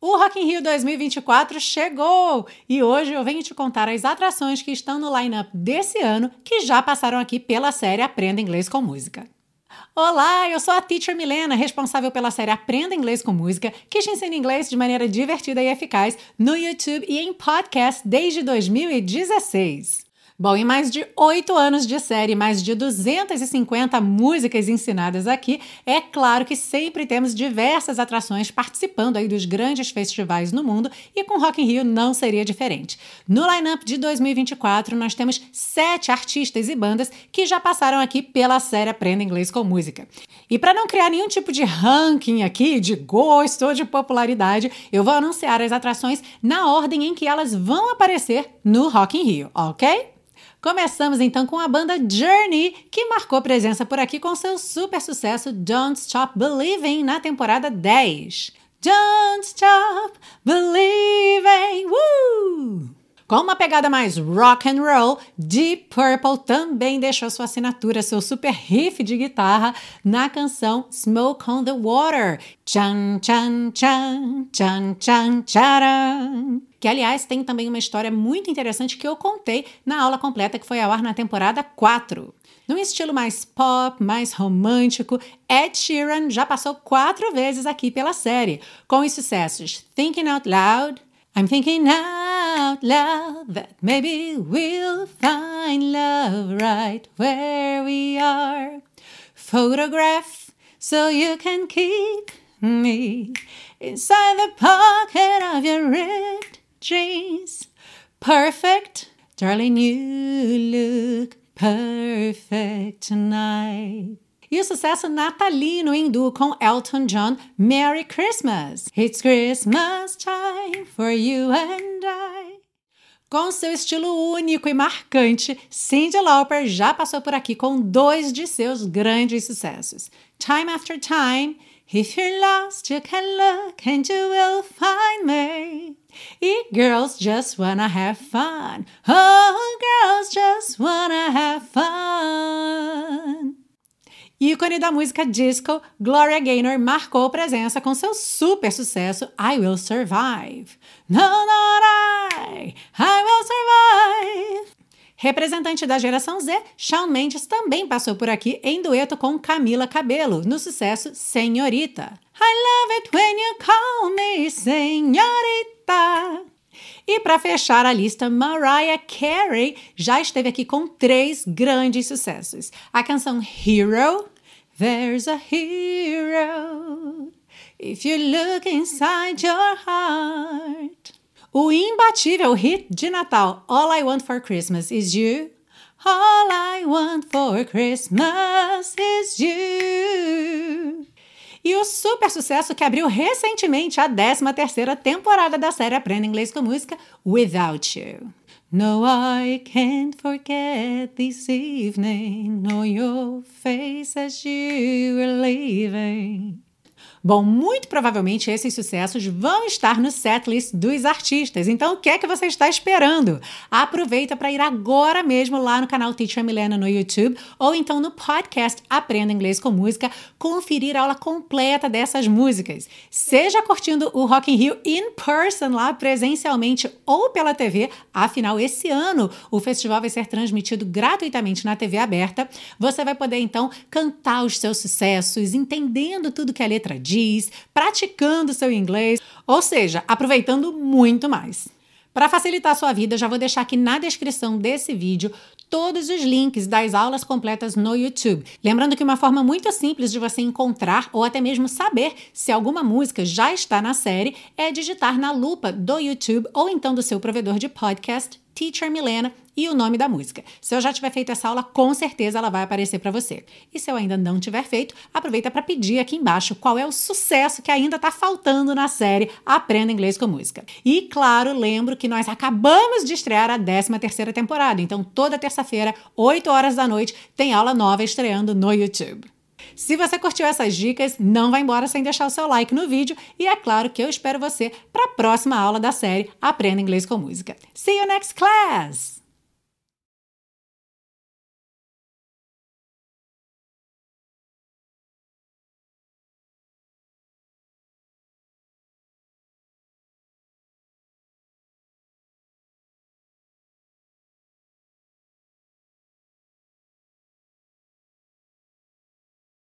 O Rock in Rio 2024 chegou e hoje eu venho te contar as atrações que estão no line-up desse ano que já passaram aqui pela série Aprenda Inglês com Música. Olá, eu sou a Teacher Milena, responsável pela série Aprenda Inglês com Música, que te ensina inglês de maneira divertida e eficaz no YouTube e em podcast desde 2016. Bom, em mais de 8 anos de série, mais de 250 músicas ensinadas aqui, é claro que sempre temos diversas atrações participando aí dos grandes festivais no mundo e com Rock in Rio não seria diferente. No line-up de 2024, nós temos 7 artistas e bandas que já passaram aqui pela série Aprenda Inglês com Música. E para não criar nenhum tipo de ranking aqui, de gosto ou de popularidade, eu vou anunciar as atrações na ordem em que elas vão aparecer no Rock in Rio, ok? Começamos então com a banda Journey, que marcou presença por aqui com seu super sucesso Don't Stop Believing na temporada 10. Don't Stop Believing! Com uma pegada mais rock and roll, Deep Purple também deixou sua assinatura, seu super riff de guitarra na canção Smoke on the Water. Chan, chan, chan, chan, chan, charan. Que, aliás, tem também uma história muito interessante que eu contei na aula completa que foi ao ar na temporada 4. Num estilo mais pop, mais romântico, Ed Sheeran já passou 4 vezes aqui pela série, com os sucessos Thinking Out Loud, I'm thinking out loud that maybe we'll find love right where we are. Photograph so you can keep me inside the pocket of your ripped jeans. Perfect, darling, you look perfect tonight. E o sucesso natalino em duo com Elton John, Merry Christmas. It's Christmas time for you and I. Com seu estilo único e marcante, Cyndi Lauper já passou por aqui com 2 de seus grandes sucessos. Time After Time, If You're Lost You Can Look and You Will Find Me. E Girls Just Wanna Have Fun. Oh, Girls Just Wanna Have Fun. Ícone da música disco, Gloria Gaynor marcou presença com seu super sucesso I Will Survive. No, not I will survive. Representante da geração Z, Shawn Mendes também passou por aqui em dueto com Camila Cabello, no sucesso Senhorita. I love it when you call me Senhorita. E para fechar a lista, Mariah Carey já esteve aqui com 3 grandes sucessos. A canção Hero, There's a Hero, If You Look Inside Your Heart. O imbatível hit de Natal, All I Want for Christmas Is You. All I Want for Christmas Is You. E o super sucesso que abriu recentemente a 13ª temporada da série Aprenda Inglês com Música, Without You. No, I can't forget this evening, no, your face as you were leaving. Bom, muito provavelmente esses sucessos vão estar no setlist dos artistas, então o que é que você está esperando? Aproveita para ir agora mesmo lá no canal Teacher Milena no YouTube ou então no podcast Aprenda Inglês com Música, conferir a aula completa dessas músicas. Seja curtindo o Rock in Rio in person lá presencialmente ou pela TV, afinal esse ano o festival vai ser transmitido gratuitamente na TV aberta. Você vai poder então cantar os seus sucessos, entendendo tudo que a letra diz, praticando seu inglês, ou seja, aproveitando muito mais. Para facilitar a sua vida, já vou deixar aqui na descrição desse vídeo todos os links das aulas completas no YouTube. Lembrando que uma forma muito simples de você encontrar ou até mesmo saber se alguma música já está na série é digitar na lupa do YouTube ou então do seu provedor de podcast, Teacher Milena, e o nome da música. Se eu já tiver feito essa aula, com certeza ela vai aparecer para você. E se eu ainda não tiver feito, aproveita para pedir aqui embaixo qual é o sucesso que ainda está faltando na série Aprenda Inglês com Música. E, claro, lembro que nós acabamos de estrear a 13ª temporada, então toda terça-feira, 8 horas da noite, tem aula nova estreando no YouTube. Se você curtiu essas dicas, não vá embora sem deixar o seu like no vídeo e é claro que eu espero você para a próxima aula da série Aprenda Inglês com Música. See you next class!